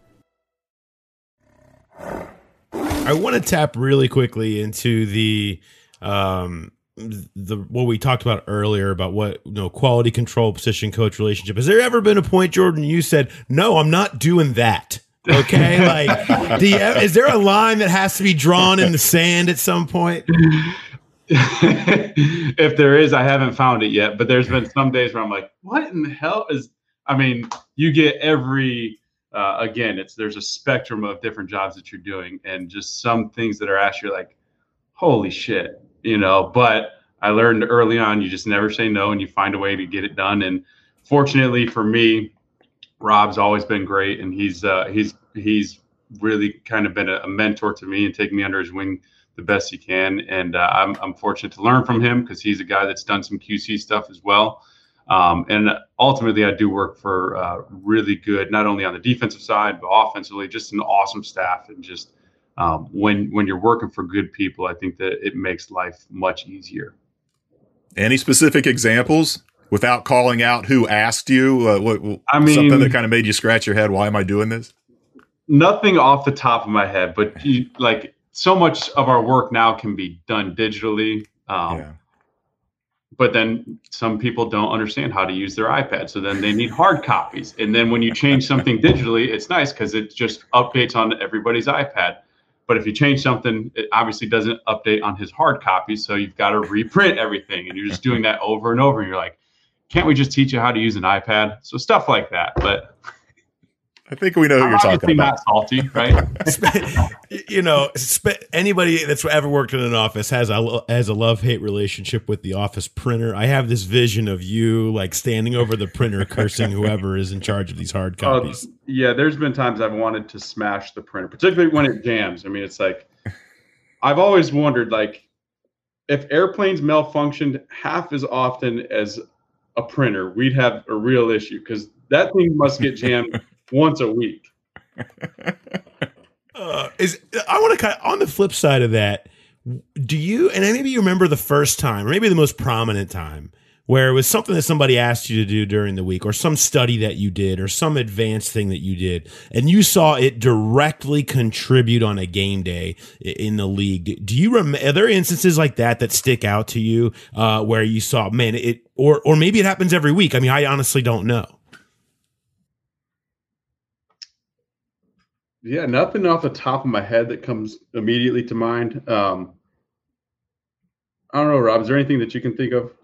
I want to tap really quickly into the um the what we talked about earlier about what you know quality control position coach relationship. Has there ever been a point, Jordan, you said, no, I'm not doing that? Okay, like do you, is there a line that has to be drawn in the sand at some point? If there is, I haven't found it yet, but there's been some days where I'm like, what in the hell is, I mean, you get every Uh, again, it's there's a spectrum of different jobs that you're doing, and just some things that are asked, you're like, holy shit, you know. But I learned early on, you just never say no, and you find a way to get it done. And fortunately for me, Rob's always been great, and he's uh, he's he's really kind of been a, a mentor to me and taking me under his wing the best he can. And uh, I'm I'm fortunate to learn from him because he's a guy that's done some Q C stuff as well. Um, and ultimately, I do work for uh, really good, not only on the defensive side, but offensively, just an awesome staff. And just um, when when you're working for good people, I think that it makes life much easier. Any specific examples without calling out who asked you? Uh, what, I mean, something that kind of made you scratch your head. Why am I doing this? Nothing off the top of my head, but you, like so much of our work now can be done digitally. Um, yeah. But then some people don't understand how to use their iPad. So then they need hard copies. And then when you change something digitally, it's nice because it just updates on everybody's iPad. But if you change something, it obviously doesn't update on his hard copy. So you've got to reprint everything. And you're just doing that over and over. And you're like, can't we just teach you how to use an iPad? So stuff like that. But I think we know who you're talking about. Not salty, right? You know, anybody that's ever worked in an office has a has a love-hate relationship with the office printer. I have this vision of you like standing over the printer, cursing whoever is in charge of these hard copies. Uh, yeah, there's been times I've wanted to smash the printer, particularly when it jams. I mean, it's like I've always wondered, like, if airplanes malfunctioned half as often as a printer, we'd have a real issue because that thing must get jammed once a week. Uh, is I want to kind of on the flip side of that. Do you and maybe you remember the first time, or maybe the most prominent time where it was something that somebody asked you to do during the week, or some study that you did, or some advanced thing that you did, and you saw it directly contribute on a game day in the league? Do you remember, are there instances like that that stick out to you, uh, where you saw, man, it, or, or maybe it happens every week? I mean, I honestly don't know. Yeah, nothing off the top of my head that comes immediately to mind. Um, I don't know, Rob, is there anything that you can think of?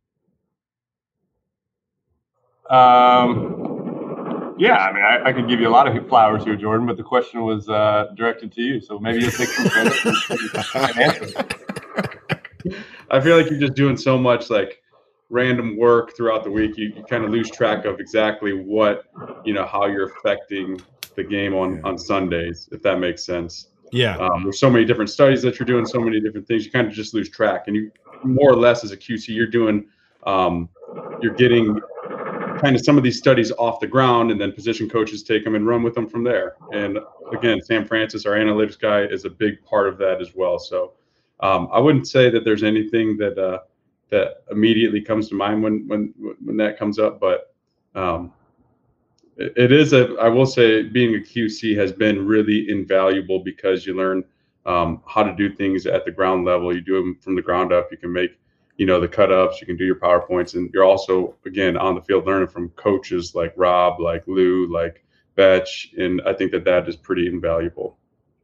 Um, yeah, I mean, I, I could give you a lot of flowers here, Jordan, but the question was uh, directed to you, so maybe you'll take some credit and answer. I feel like you're just doing so much like random work throughout the week. You, you kind of lose track of exactly what, you know, how you're affecting the game on, on Sundays, if that makes sense. Yeah. Um, there's so many different studies that you're doing, so many different things. You kind of just lose track, and you more or less as a Q C, you're doing, um, you're getting kind of some of these studies off the ground, and then position coaches take them and run with them from there. And again, Sam Francis, our analytics guy, is a big part of that as well. So um, I wouldn't say that there's anything that uh, that immediately comes to mind when when when that comes up, but um, it, it is a. I will say, being a Q C has been really invaluable because you learn um, how to do things at the ground level. You do them from the ground up. You can make, you know, the cut ups, you can do your PowerPoints, and you're also, again, on the field learning from coaches like Rob, like Lou, like Betch. And I think that that is pretty invaluable.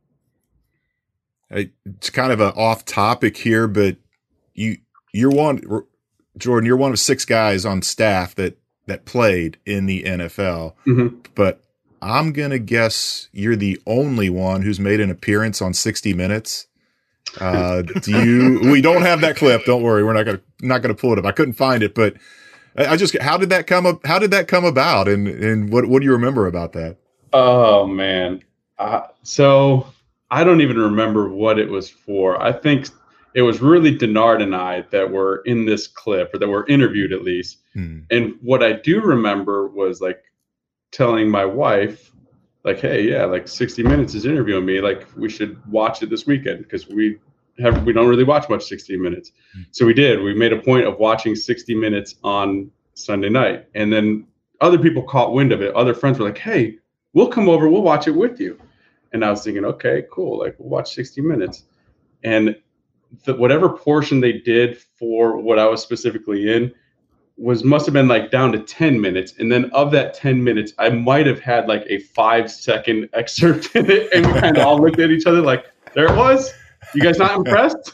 It's kind of an off topic here, but you, you're one, Jordan, you're one of six guys on staff that, that played in the N F L, Mm-hmm. but I'm going to guess you're the only one who's made an appearance on sixty minutes. Uh, do you, we don't have that clip. Don't worry. We're not going to, not going to pull it up. I couldn't find it, but I, I just, how did that come up? How did that come about? And, and what, what do you remember about that? Oh man. Uh, so I don't even remember what it was for. I think it was really Denard and I that were in this clip, or that were interviewed at least. Hmm. And what I do remember was like telling my wife, like, hey, yeah, like sixty minutes is interviewing me. Like, we should watch it this weekend, because we have, we don't really watch much sixty minutes. Mm-hmm. So we did. We made a point of watching sixty minutes on Sunday night. And then other people caught wind of it. Other friends were like, hey, we'll come over. We'll watch it with you. And I was thinking, okay, cool. Like, we'll watch sixty minutes. And the, whatever portion they did for what I was specifically in was must have been like down to ten minutes. And then of that ten minutes, I might have had like a five second excerpt in it. And we kind of all looked at each other like, there it was. You guys not impressed?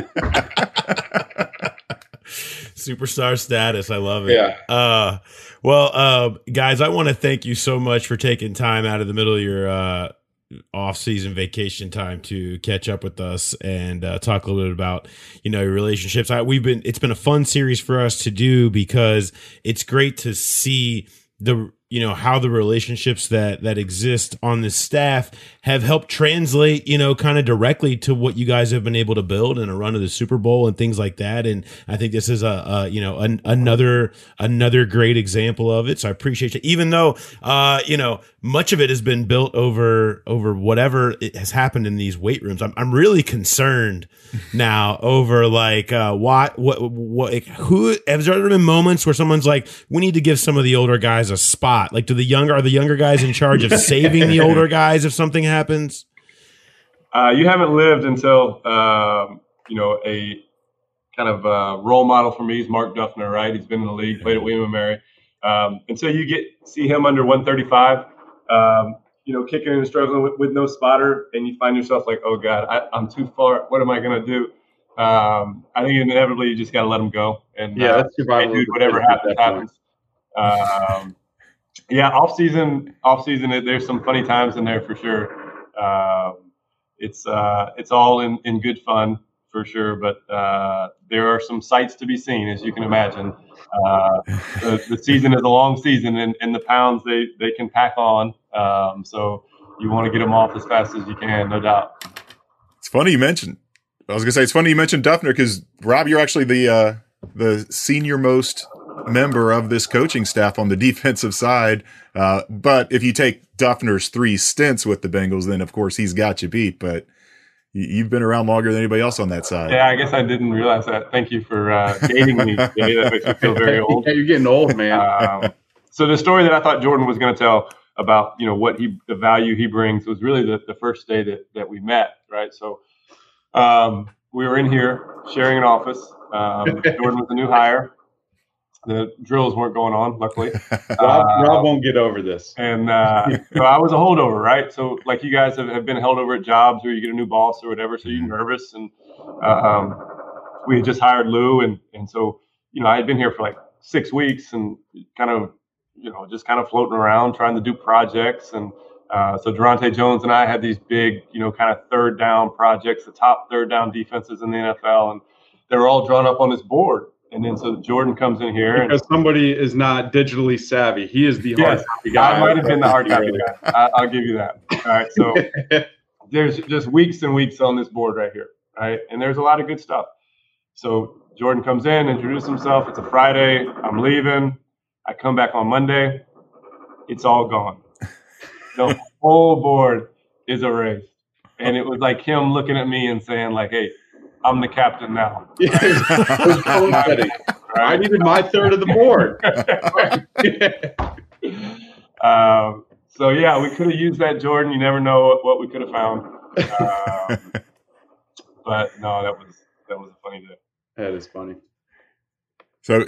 Superstar status. I love it. Yeah. Uh, well, uh, guys, I want to thank you so much for taking time out of the middle of your uh, off-season vacation time to catch up with us and uh, talk a little bit about, you know, your relationships. I, we've been, it's been a fun series for us to do, because it's great to see the, you know, how the relationships that, that exist on the staff have helped translate, you know, kind of directly to what you guys have been able to build in a run of the Super Bowl and things like that. And I think this is a, a you know, an, another, another great example of it. So I appreciate it. Even though, uh, you know, much of it has been built over, over whatever it has happened in these weight rooms. I'm, I'm really concerned now over like, uh, what, what, what, like, who, have there been moments where someone's like, we need to give some of the older guys a spot? Like, do the younger, are the younger guys in charge of saving the older guys if something happens? Uh, you haven't lived until, um, you know, a kind of uh, role model for me is Mark Duffner, right? He's been in the league, played at William and Mary. Um, until you get see him under one thirty-five, um, you know, kicking and struggling with, with no spotter, and you find yourself like, oh God, I, I'm too far. What am I going to do? Um, I think inevitably you just got to let him go, and yeah, uh, that's survival. Dude, whatever happens, happens. Um, yeah, off season, off season. There's some funny times in there for sure. Um, it's uh, it's all in, in good fun for sure, but uh, there are some sights to be seen, as you can imagine. Uh, the, the season is a long season, and, and the pounds they, they can pack on. Um, so you want to get them off as fast as you can, no doubt. It's funny you mentioned. I was gonna say it's funny you mentioned Duffner, because Rob, you're actually the uh, the senior most member of this coaching staff on the defensive side. Uh, but if you take Duffner's three stints with the Bengals, then of course he's got you beat. But you've been around longer than anybody else on that side. Yeah, I guess I didn't realize that. Thank you for uh, dating me. Jay. That makes me feel very old. Yeah, you're getting old, man. Um, so the story that I thought Jordan was going to tell about, you know, what he, the value he brings was really the, the first day that, that we met, right? So um, we were in here sharing an office. Um, Jordan was a new hire. The drills weren't going on, luckily. Rob, uh, Rob won't get over this. And uh, so I was a holdover, right? So like you guys have, have been held over at jobs where you get a new boss or whatever, so you're nervous. And um, we had just hired Lou. And, and so, you know, I had been here for like six weeks and kind of, you know, just kind of floating around trying to do projects. And uh, so Durante Jones and I had these big, you know, kind of third down projects, the top third down defenses in the N F L. And they were all drawn up on this board. And then so Jordan comes in here. Because and, somebody is not digitally savvy. He is the hard yes, copy guy. I might have been the hard copy guy. I, I'll give you that. All right. So there's just weeks and weeks on this board right here. Right. And there's a lot of good stuff. So Jordan comes in, introduces himself. It's a Friday. I'm leaving. I come back on Monday. It's all gone. The whole board is erased. And it was like him looking at me and saying like, hey, I'm the captain now. Right? I needed my third of the board. um, so yeah, we could have used that, Jordan. You never know what, what we could have found. Um, but no, that was that was a funny day. That is funny. So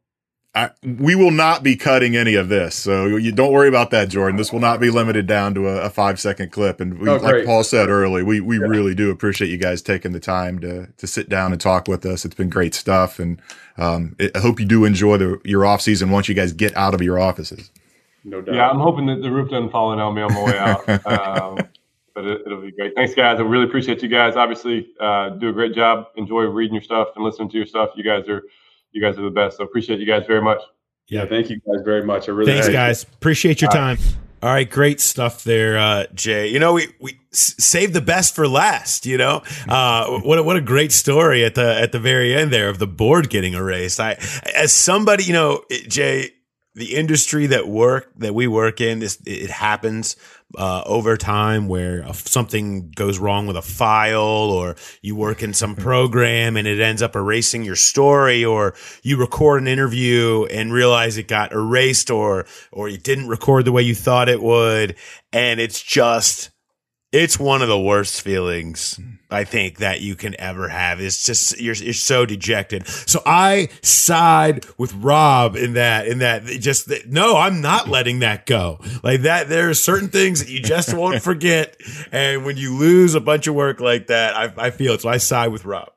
I, we will not be cutting any of this, so you don't worry about that, Jordan. This will not be limited down to a, a five-second clip. And we, oh, like Paul said earlier, we we yeah. really do appreciate you guys taking the time to to sit down and talk with us. It's been great stuff, and um, it, I hope you do enjoy the, your off season once you guys get out of your offices. No doubt. Yeah, I'm hoping that the roof doesn't fall in on me on my way out. um, but it, it'll be great. Thanks, guys. I really appreciate you guys. Obviously, uh, do a great job. Enjoy reading your stuff and listening to your stuff. You guys are you guys are the best. So appreciate you guys very much. Yeah, thank you guys very much. I really Thanks, guys. Appreciate your All time. right. All right, great stuff there, uh, Jay. You know, we we s- saved the best for last. You know, uh, what a, what a great story at the at the very end there of the board getting erased. I, as somebody, you know, Jay, the industry that work that we work in, this it happens uh, over time where something goes wrong with a file, or you work in some program and it ends up erasing your story, or you record an interview and realize it got erased, or or you didn't record the way you thought it would, and it's just it's one of the worst feelings I think that you can ever have. It's just you're you're so dejected. So I side with Rob in that in that just that, no, I'm not letting that go. Like that, there are certain things that you just won't forget, and when you lose a bunch of work like that, I, I feel it. So I side with Rob.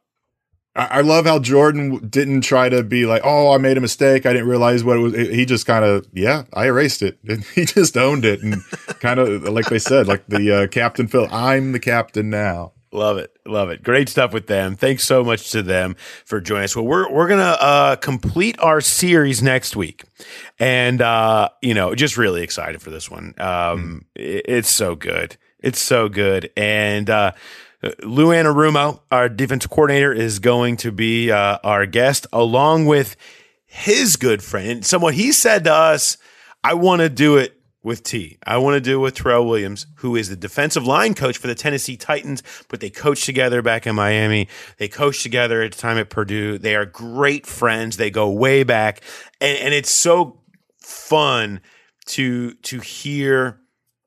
I love how Jordan didn't try to be like, oh, I made a mistake. I didn't realize what it was. He just kind of, yeah, I erased it. He just owned it. And kind of, like they said, like the uh, Captain Phil, I'm the captain now. Love it. Love it. Great stuff with them. Thanks so much to them for joining us. Well, we're, we're going to uh, complete our series next week. And, uh, you know, just really excited for this one. Um, mm. it, it's so good. It's so good. And, uh, Lou Anarumo, our defensive coordinator, is going to be uh, our guest, along with his good friend, someone he said to us, I want to do it with T. I want to do it with Terrell Williams, who is the defensive line coach for the Tennessee Titans, but they coached together back in Miami. They coached together at the time at Purdue. They are great friends. They go way back. And, and it's so fun to, to hear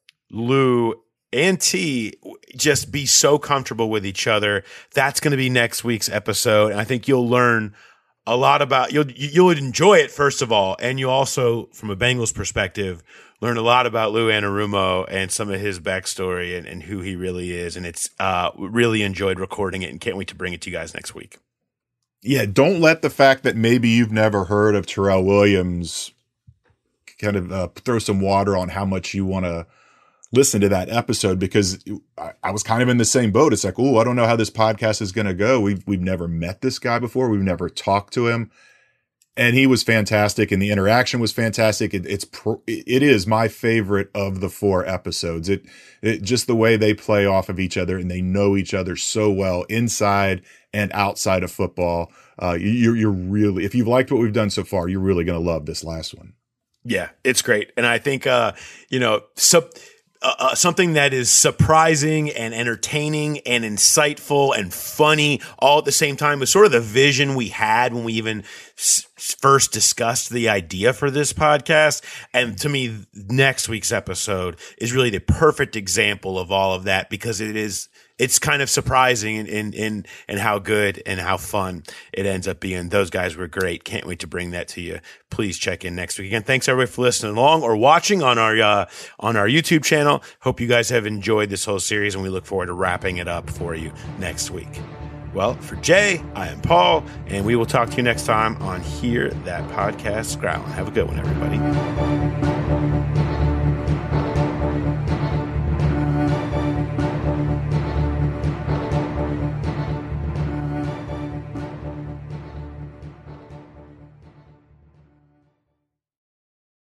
Lou and T just be so comfortable with each other. That's going to be next week's episode. And I think you'll learn a lot about, you'll, you'll enjoy it, first of all. And you also, from a Bengals perspective, learn a lot about Lou Anarumo and some of his backstory and, and who he really is. And it's uh, really enjoyed recording it and can't wait to bring it to you guys next week. Yeah. Don't let the fact that maybe you've never heard of Terrell Williams kind of uh, throw some water on how much you want to listen to that episode, because I, I was kind of in the same boat. It's like, oh, I don't know how this podcast is going to go. We've, we've never met this guy before. We've never talked to him, and he was fantastic. And the interaction was fantastic. It, it's, pro, it is my favorite of the four episodes. It, it just the way they play off of each other, and they know each other so well inside and outside of football. Uh, you, you're really, if you've liked what we've done so far, you're really going to love this last one. Yeah, it's great. And I think, uh, you know, so, uh, uh, something that is surprising and entertaining and insightful and funny all at the same time was sort of the vision we had when we even s- first discussed the idea for this podcast. And to me, next week's episode is really the perfect example of all of that, because it is it's kind of surprising in, in, in, in how good and how fun it ends up being. Those guys were great. Can't wait to bring that to you. Please check in next week. Again, thanks everybody for listening along or watching on our, uh, on our YouTube channel. Hope you guys have enjoyed this whole series, and we look forward to wrapping it up for you next week. Well, for Jay, I am Paul, and we will talk to you next time on Hear That Podcast Growling. Have a good one, everybody.